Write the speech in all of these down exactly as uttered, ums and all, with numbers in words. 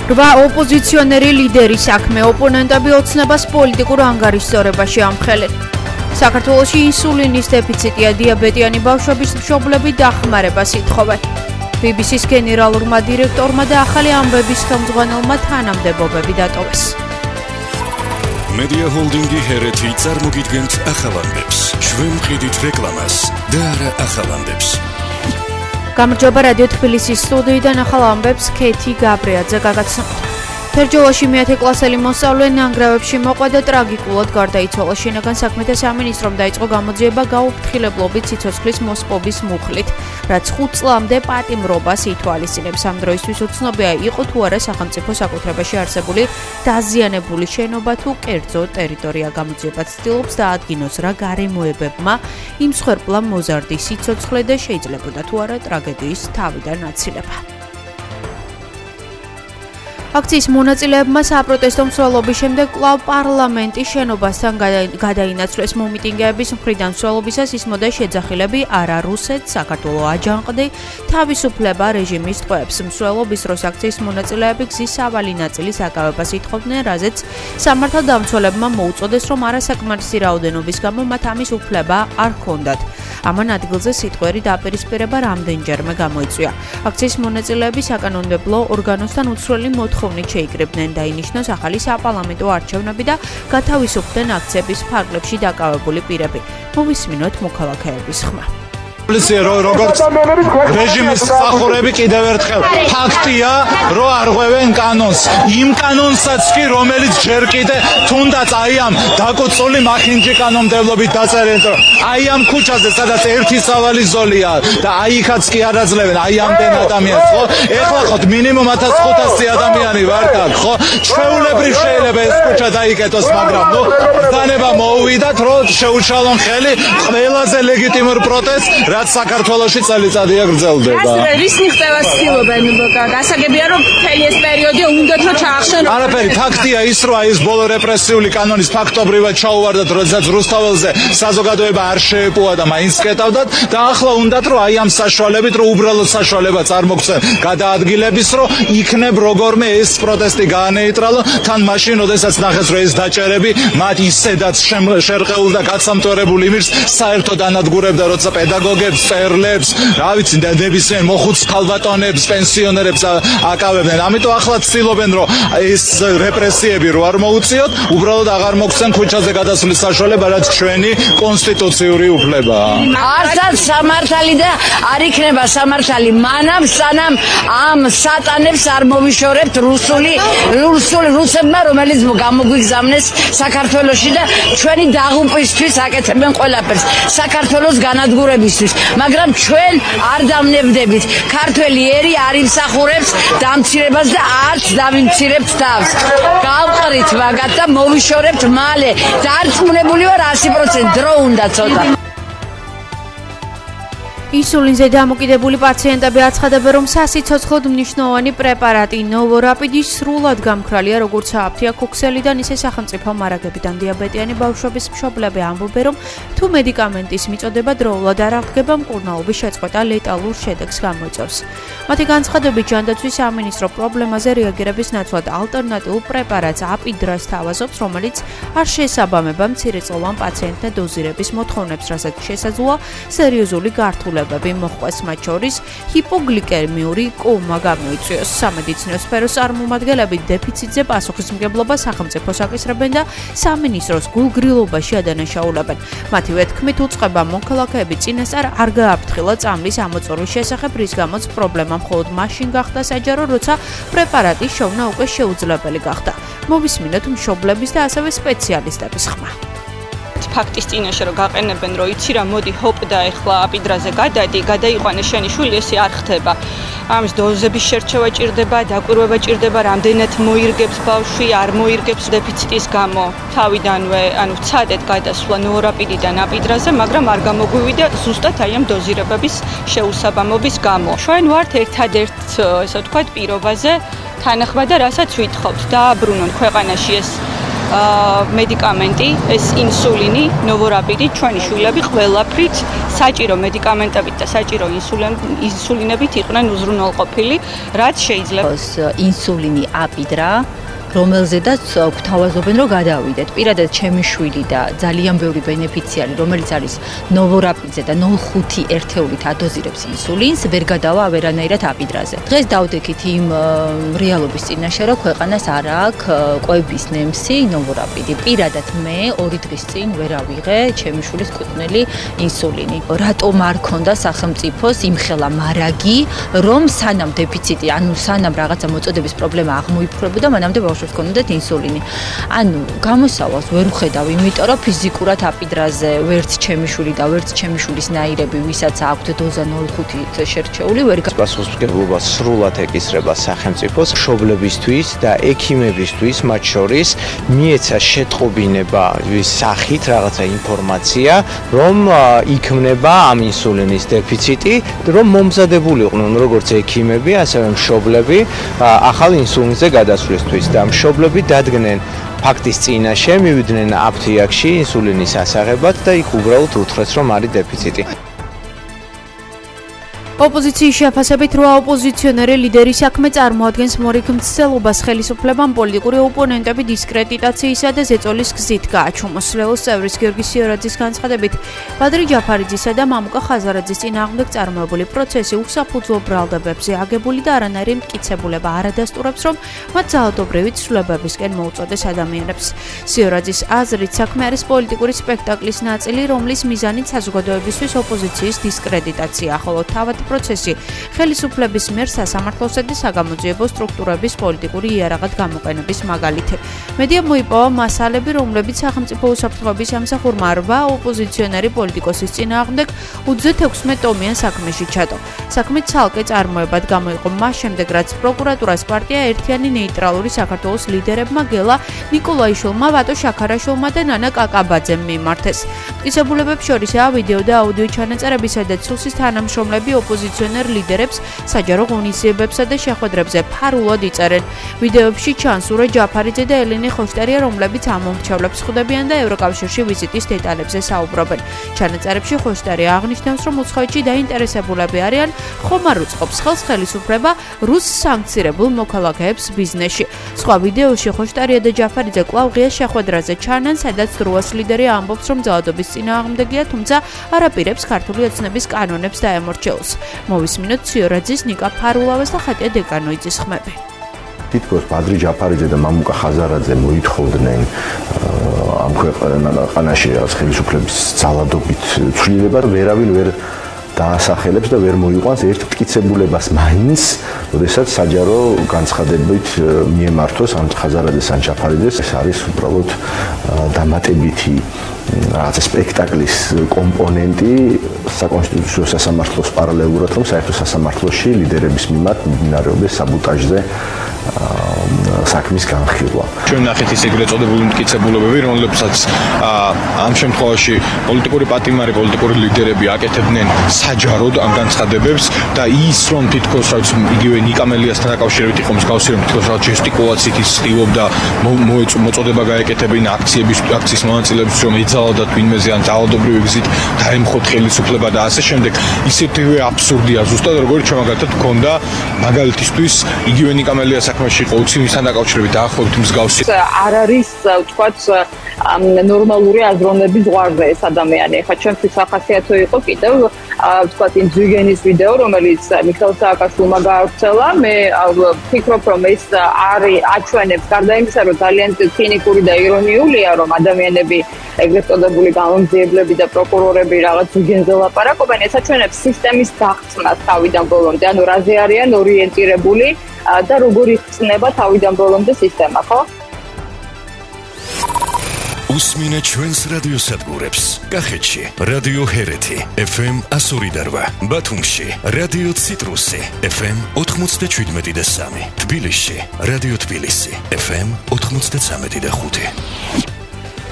რვა ოპოზიციონერი ლიდერი საქმე ოპონენტები ოცნებას პოლიტიკურ ანგარიშსწორებაში ამხელენ. საქართველოში ინსულინის დეფიციტია, დიაბეტიანი ბავშვების მშობლები დახმარებას ითხოვენ. ბი ბი სის გენერალურმა დირექტორმა და ახალი ამბების ხელმძღვანელმა თანამდებობები დატოვეს. Media Holdingi ჰერეთი წარმოგიდგენთ ახალ ამბებს. ჩვენ მყიდით რეკლამას და არა ახალ ამბებს. გამარჯობა რადიო თბილისის სტუდიიდან ახალ ამბებს ქეთი გაბრიაძე გაგაცნობთ. თერჯოლაში მეათე კლასელი მოსწავლე ნანგრევებში მოყვა და ტრაგიკულად გარდაიცვალა. შინაგან საქმეთა სამინისტრომ დაიწყო გამოძიება გაუფრთხილებლობით სიცოცხლის მოსპობის მუხლით, რაც ხუთ წლამდე პატიმრობას ითვალისწინებს. ამ დროისთვის უცნობია იყო თუ არა სახელმწიფო საკუთრებაში არსებული დაზიანებული შენობა თუ კერძო ტერიტორია. გამოძიება ცდილობს დაადგინოს რა გარემოებებმა იმ მსხვერპლამ მოზარდი სიცოცხლე და შეიძლებოდა თუ არა ტრაგედიის თავიდან აცილება. აქციის მონაწილეებმა საპროტესტო მსვლელობის შემდეგ კვლავ პარლამენტის შენობასთან გადაინაცვლეს. მომიტინგეების მხრიდან მსვლელობისას ისმოდა შეძახილები არა რუსეთს, საქართველოს აჯანყდი, თავისუფლება რეჟიმის ტყვეებს. მსვლელობის დროს აქციის მონაწილეები გზის სავალი ნაწილის აკავებას ითხოვდნენ, რაზეც სამართალდამცველებმა მოუწოდეს, რომ არასაკმარისი რაოდენობის გამო მათ ამის უფლება არ ჰქონდათ. ამან ადგილზე სიტყვიერი დაპირისპირება რამდენჯერმე გამოიწვია. აქციის მონაწილეები საკანონმდებლო ორგანოსთან უცვლელი მოთხოვნით შეიკრიბნენ და ინიშნოს ახალი საპარლამენტო არჩევნები და გათავისუფლდნენ აქციების ფარგლებში დაკავებული პირები. მოვისმინოთ მოქალაქეების ხმა. პოლიცია როგორც რეჟიმის მსახურები კიდევ ერთხელ ფაქტია, რომ არღვევენ კანონს. იმ კანონსაც კი, რომელიც ჯერ კიდე თუნდაც აი ამ დაკოწული მახინჯი კანონმდებლობით დაწერეთ, რომ აი ამ ქუჩაზე, სადაც ერთი სავალი ზოლია და აი იქაც კი არ აძლევენ აი ამდენ ადამიანს, ხო? ეხლა ხო მინიმუმ ათას ხუთასი ადამიანი ვართ აქ, ხო? ჩვეულებრივ შეიძლება ეს ქუჩა დაიკეტოს, მაგრამ ნუ ბრძანება მოუვიდათ, რომ შეუშალონ ხელი ყველაზე ლეგიტიმურ პროტესტს, რაც საქართველოში წელიწადია გრძელდება. რის მიღწევას ცდილობენ? გასაგებია, რომ მთელი ეს პერიოდი უნდათ რომ ჩაახშენ. არაფერი, ფაქტია ის, რომ აი ეს ბოლო რეპრესიული კანონის ფაქტობრივად ჩაუვარდათ, როდესაც რუსთაველზე საზოგადოება არ შეეპოვა და მაინც კეტავდათ და ახლა უნდათ რომ აი ამ საშუალებით, რომ უბრალოდ საშუალება წარმოგცენ გადაადგილების, რომ იქნებ როგორმე ეს პროტესტი გაანეიტრალო, თან მაშინ, როდესაც ნახეს, რომ ეს დაჭერები მათ ისედაც შერყეულ და გაცამტვერებულ იმირს საერთოდ ანადგურებდა, როცა პედაგოგი წერლებს, რა ვიცი, ნებისმიერ მოხუც ქალბატონებს, პენსიონერებს აკავებდნენ. ამიტომ ახლა ცდილობენ, რომ ეს რეპრესიები რო არ მოუწიოთ, უბრალოდ აღარ მოგცენ ქუჩაზე გადასვლის საშუალება, რაც ჩვენი კონსტიტუციური უფლებაა. არცაც სამართალი და არ იქნება სამართალი მანამ, სანამ ამ სატანებს არ მოვიშორებთ რუსული, რუსული რუსებმა, რომელიც გამოგვიგზავნეს საქართველოში და ჩვენი დაღუპვისთვის აკეთებენ ყველაფერს. საქართველოს განადგურებისთვის. მაგრამ ჩვენ არ დამნებდებით. ქართველი ერი არ იმსახურებს დამცირებას და არც დავიმცირებთ თავს. გავყრით მაგათ და მოვიშორებთ მალე. დარწმუნებული ვარ ასი პროცენტი დრო უნდა ცოტა. ინსულინზე დამოკიდებული პაციენტები აცხადებენ, რომ სასიცოცხლოდ მნიშვნელოვანი პრეპარატი ნოვორაპიდი სრულად გამქრალია, როგორც აფთია ქუქსელიდან, ისე სახელმწიფო მარაგებიდან. დიაბეტიანი ბავშვების მშობლები ამბობენ, რომ თუ მედიკამენტის მიწოდება დროულად არ აღდგება, მკურნალობის შეწყვეტა ლეტალურ შედეგს გამოიწვევს. მათი განცხადებით, ჯანდაცვის სამინისტრო პრობლემაზე რეაგირების ნაცვლად ალტერნატიულ პრეპარატს აპიდრას თავაზობს, რომელიც არ შეესაბამება მცირეწლოვან პაციენტთა დოზირების მოთხოვნებს, რასაც შესაძლოა სერიოზული გართულება მოხდეს, მათ შორის ჰიპოგლიკემიური კომა გამოიწვიოს. სამედიცინო სფეროს წარმომადგენლები დეფიციტზე პასუხისმგებლობას სახელმწიფოს აკისრებენ და სამინისტროს გულგრილობაში ადანაშაულებენ. მათივე თქმით, უწყება მოქალაქეები წინასწარ არ გააფრთხილა წამლის ამოწურვის შესახებ, რის გამოც პრობლემა მხოლოდ მაშინ გახდა საჯარო, როცა პრეპარატის შოვნა უკვე შეუძლებელი გახდა. მოვისმინოთ მშობლების და ასევე სპეციალისტების ხმა. ფაქტის წინაშე რომ გაყენებენ, რომ იცი რა, მოდი ჰოპ და ეხლა აპიდრაზე გადადი, გადაიყვანე შენი შვილი, ესე არ ხდება. ამის დოზების შერჩევა ჭირდება, დაკვირვება ჭირდება, რამდენად მოირგებს ბავშვი, არ მოირგებს დეფიციტის გამო. თავიდანვე, ანუ ვცადეთ გადასვლა ნოვორაპიდიდან აპიდრაზე, მაგრამ არ გამოგვივიდა ზუსტად აი ამ დოზირებების შეუსაბამობის გამო. ჩვენ ვართ ერთადერთ, ესე ვთქვათ, პირობაზე თანახმად და რასაც ვითხოვთ, დააბრუნონ ქვეყანაში ეს მედიკამენტი, ეს ინსულინი, ნოვორაპიდი, ჩვენი შვილები ყველაფრით საჭირო მედიკამენტებით და საჭირო ინსულინებით იყვნენ უზრუნველყოფილი, რაც შეიძლება ინსულინი აპიდრა რომელზედაც გვთავაზობენ რომ გადავიდეთ. პირადად ჩემი შვილი და ძალიან ბევრი ბენეფიციარი, რომელიც არის ნოვორაპიდზე და ნულ ხუთი ერთეულით ადოზირებს ინსულინს, ვერ გადავა ვერანაირად აპიდრაზე. დღეს დავდექით იმ რეალობის წინაშე, რომ ქვეყანას არ აქვს კვების ნემსი ნოვორაპიდი. პირადად მე ორი დღის წინ ვერ ავიღე ჩემი შვილის კუთვნილი ინსულინი. რატომ არ ქონდა სახელმწიფოს იმხელა მარაგი, რომ სანამ დეფიციტი, ანუ სანამ რაღაცა მოწოდების პრობლემა აღმოიფრქვებოდა, მანამდე ვქონდეთ ინსულინი. ანუ გამოსავალს ვერ ვხედავ, იმიტომ რომ ფიზიკურად აპიდრაზე ვერც ჩემი შვილი და ვერც ჩემი შვილის ნაირები, ვისაც აქვთ დოზა ნულ ხუთით შერჩეული, ვერ პასუხისმგებლობა სრულად ეკისრება სახელმწიფოს მშობლებისთვის და ექიმებისთვის, მათ შორის მიეცა შეტყობინება სახით რაღაცა ინფორმაცია, რომ იქმნება ამ ინსულინის დეფიციტი, რომ მომზადებულიყვნენ როგორც ექიმები, ასევე მშობლები ახალ ინსულინზე გადასვლისთვის და მშობლები დადგნენ ფაქტის წინაშე, მივიდნენ აფთიაქში ინსულინის ასაღებად და იქ უბრალოდ უთხრეს, რომ არის დეფიციტი. ოპოზიციის შეფასებით რვა ოპოზიციონერი ლიდერი საქმე წარმოადგენს მორიგ მცდელობას ხელისუფლებამ პოლიტიკური ოპონენტები დისკრედიტაციისა და ზეწოლის გზით გააჩუმოს. ლეოს წევრის გიორგი სიორაძის განცხადებით, ბადრი ჯაფარიძისა და მამუკა ხაზარაძის წინააღმდეგ წარმოებული პროცესი უსაფუძვო ბრალდებებზე აგებული და არანაირი მტკიცებულება არ ადასტურებს, რომ მათ ძალადობრივი ცვლილებებისკენ მოუწოდეს ადამიანებს. სიორაძის აზრით, საქმე არის პოლიტიკური სპექტაკლის ნაწილი, რომლის მიზანით საზოგადოებისთვის ოპოზიციის დისკრედიტაცია, ხოლო თავად პროცესი ხელისუფლების მიერ სასამართლოსა და საგამოძიებო სტრუქტურების პოლიტიკური იარაღად გამოყენების მაგალითი. მედიამ მოიპოვა მასალები, რომლებიც სახელმწიფო უსაფრთხოების სამსახურმა რვა ოპოზიციონერი პოლიტიკოსის წინააღმდეგ ოცდაექვსი ტომიან საქმეში ჩატო. საქმე ცალკე წარმოებად გამოიყო მას შემდეგ, რაც პროკურატურას პარტია ერთიანი ნეიტრალური საქართველოს ლიდერებმა გელა ნიკოლაიშვილმა, ვატო შაქარაშვილმა და ნანა კაკაბაძემ მიმართეს. მტკიცებულებებს შორისაა ვიდეო და აუდიო ჩანაწერები, სადაც სუსის თანამშრომლები ოპოზიციონერ ლიდერებს საჯარო ღონისძიებებსა და შეხვედრებზე ფარულად იწერენ. ვიდეოებში ჩანსურა ჯაფარიძე და ელენე ხოშტარია, რომლებიც ამომრჩევლებს ხვდებიან და ევროკავშირში ვიზიტის დეტალებზე საუბრობენ. ჩანაწერებში ხოშტარია აღნიშნავს, რომ უცხოეთში დაინტერესებულები არიან, ხომ არ უწყობს ხელს ხელისუფლება რუს სანქცირებულ მოქალაქეებს ბიზნესში. სხვა ვიდეოში ხოშტარია და ჯაფარიძე კვლავ ღია შეხვედრაზე ჩანან, სადაც დროას ლიდერი ამბობს, რომ ძალადობის წინააღმდეგია, თუმცა არაპირებს ქართული ოცნების კანონებს დაემორჩილს. მოვისმინოთ სიორაძის, ნიკა ფარულავას და ხატია დეკანოიძის ხმები. თითქოს ბადრი ჯაფარიძე და მამუკა ხაზარაძე მოითხოვდნენ ამ ქვეყანაში ხელისუფლების ძალადობით ცვლილება, ვერავინ ვერ დაასახელებს და ვერ მოიყვანს ერთ მტკიცებულებას მაინც, როდესაც საჯარო განცხადებით მიემართოს ამ ხაზარაძეს ან ჯაფარიძეს. ეს არის უბრალოდ დამატებითი რაღაცა სპექტაკლის კომპონენტი საკონსტიტუციო სასამართლოს პარალელურად, რომ საერთო სასამართლოში ლიდერების მიმართ მიმდინარეობდეს საბოტაჟზე საქმის განხილვა. ჩვენ ნახეთ ის ეგრეთ წოდებული მტკიცებულებები, რომლებსაც ამ შემთხვევაში პოლიტიკური პატიმარი, პოლიტიკური ლიდერები აკეთებდნენ საჯაროდ ამ განცხადებებს და ის რომ თითქოს რაც იგივე ნიკა მელიასთან დაკავშირებით იყო მსგავსი, რომ თითქოს რაც ჟესტიკულაციით ის ცდილობდა მოწოდება გაეკეთებინა აქციების აქციის მონაწილეებს, რომ ეძალადათ ვინმეზე ან ძალადობრივი გზით დაემხოთ ხელისუფლება და ასე შემდეგ. ისეთივე აბსურდია ზუსტად, როგორც ჩვენ მაგალითად გქონდა მაგალითისთვის იგივე ნიკა მელიას საქმეში იყო უცინისთან დაკავშირებით დაახლოებით მსგავსი. არ არის თქვათ ნორმალური აზროვნების ზღვარზე ეს ადამიანი. ეხლა ჩვენთვის ახასიათო იყო კიდევ თქვათ იმ ზვიგენის ვიდეო, რომელიც მიხეილ სააკაშვილმა გაავრცელა. მე ვფიქრობ, რომ ეს არის აჩვენებს გარდა იმისა, რომ ძალიან ცინიკური და ირონიულია, რომ ადამიანები ეგრეთ წოდებული გამომძიებლები და პროკურორები რაღაც ზვიგენზე ლაპარაკობენ, ეს აჩვენებს სისტემის დაღწმას თავიდან ბოლომდე, ანუ რაზე არიან ორიენტირებული და როგორ იხსნება თავიდან ბოლომდე სისტემა, ხო? უსმინე ჩვენს რადიოსადგურებს. კახეთში რადიო ჰერეთი ეფ ემ εκατო ორი და რვა, ბათუმში რადიო ციტრუსი ეფ ემ ოთხმოცდაშვიდმეტი და სამი, თბილისში რადიო თბილისი ეფ ემ ოთხმოცდაცამეტი და ხუთი.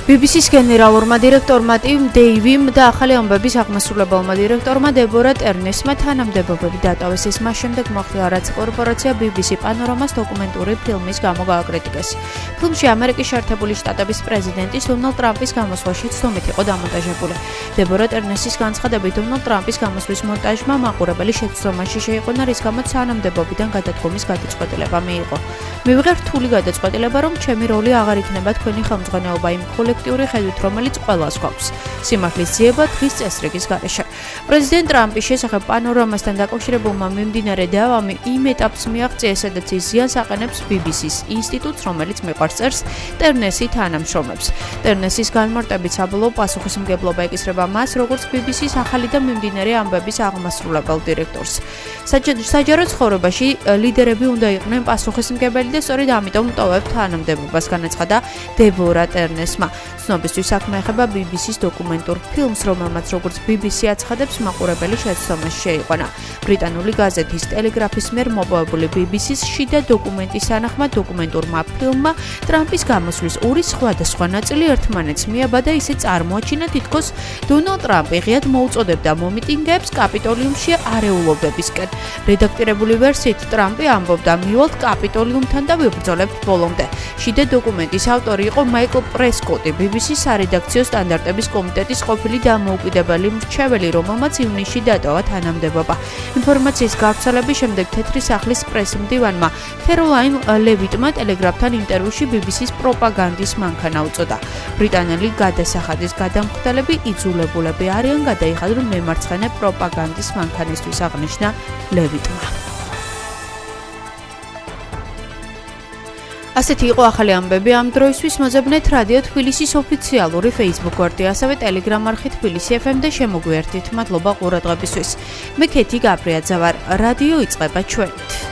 ბი ბი სის გენერალურმა დირექტორმა ტიმ დეივიმ და ახალი ამბების აღმასრულებელმა დირექტორმა დებორა ტერნესმა თანამდებობები დატოვეს. ეს მას შემდეგ მოხდა, რაც კორპორაცია ბი ბი სი პანორამას დოკუმენტური ფილმის გამო გააკრიტიკეს. ფილმში ამერიკის შეერთებული შტატების პრეზიდენტის დონალდ ტრამპის გამოსვლაში ცნობით იყო დამონტაჟებული. დებორა ტერნესის განცხადებით, დონალდ ტრამპის გამოსვლის მონტაჟმა მაყურებელი შეცდომაში შეიყვანა, რის გამოც თანამდებობიდან გადადგომის გადაწყვეტილება მიიღო. მივიღე რთული გადაწყვეტილება, რომ ჩემი როლი აღარ იქნება თქვენი ხელმძღვანელობა იმ კოლექტიური ხედვით, რომელიც ყველას გვაქვს. სიმართლის ძიება დღის წესრიგის გარეშე. პრეზიდენტ ტრამპის შესახებ პანორამასთან დაკავშირებულმა მიმდინარე დავამი იმ ეტაპს მიაღწია, სადაც ის ზიანს აყენებს ბი ბი სის ინსტიტუტს, რომელიც მიყვარს წერს ტერნესი თანამშრომლებს. ტერნესის განმარტებით საბოლოო პასუხისმგებლობა ეკისრება მას, როგორც ბი ბი სის ახალი და მიმდინარე ამბების აღმასრულებელ დირექტორს. საჯარო ცხოვრებაში ლიდერები უნდა იყვნენ პასუხისმგებელი და სწორედ ამიტომ ტოვებ თანამდებობას, განაცხადა დებორა ტერნესმა. ცნობისთვის საქმე ეხება ბი ბი სის დოკუმენტურ ფილმს, რომელმაც როგორც ბი ბი სი აცხადებს, მაყურებელი შეცდომაში შეიყვანა. ბრიტანული გაზეთის ტელეგრაფის მიერ მოპოვებული ბი ბი სის შიდა დოკუმენტის თანახმად დოკუმენტურმა ფილმმა ტრამპის გამოსვლის ორი სხვადასხვა ნაწილი ერთმანეთს მიაბადა, ისე წარმოაჩინა, თითქოს დონალდ ტრამპი ღიად მოუწოდებდა მომიტინგეებს კაპიტოლიუმში არეულობებისკენ. რედაქტირებული ვერსიით ტრამპი ამბობდა, მივალთ კაპიტოლიუმთან და ვიბრძოლებთ ბოლომდე. შიდა დოკუმენტის ავტორი იყო მაიკლ პრესკოტი, ბი ბი სის სარედაქციო სტანდარტების კომიტეტის ყოფილი დამოუკიდებელი მრჩეველი, რომელმაც ივნისში დატოვა თანამდებობა. ინფორმაციის გავრცელების შემდეგ თეთრი სახლის პრესმდივანმა ქეროლაინ ლევიტმა ტელეგრაფთან ინტერვიუში ბი ბი სის პროპაგანდის მანქანა უწოდა. ბრიტანელი გადასახადის გადამხდელები იძულებულები არიან გადაიხადონ მემარცხენე პროპაგანდის მანქანისთვის, აღნიშნა ლევიტმა. ასეთი იყო ახალი ამბები ამ დროისთვის. მოძებნეთ რადიო თბილისის ოფიციალური Facebook გვერდი, ასევე Telegram არხი თბილისი ეფ ემ და შემოგვიერთით. მადლობა ყურადღებისთვის. მე ქეთი გაბრიაძე ვარ. რადიო იწყება ჩვენით.